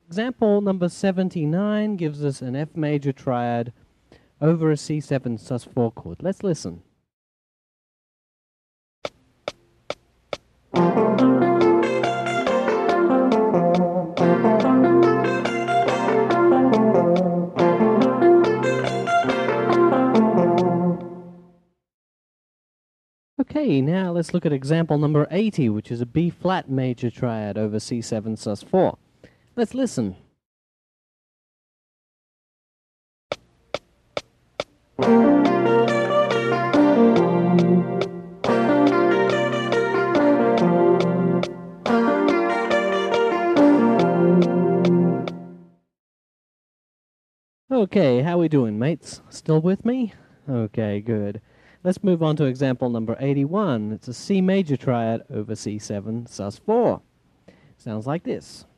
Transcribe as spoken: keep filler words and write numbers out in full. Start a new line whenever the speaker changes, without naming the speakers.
Example number seventy-nine gives us an F major triad over a C seven sus four chord. Let's listen. Okay, now let's look at example number eighty, which is a B flat major triad over C seven sus four. Let's listen. Okay, how we doing, mates? Still with me? Okay, good. Let's move on to example number eighty-one. It's a C major triad over C seven sus four. Sounds like this.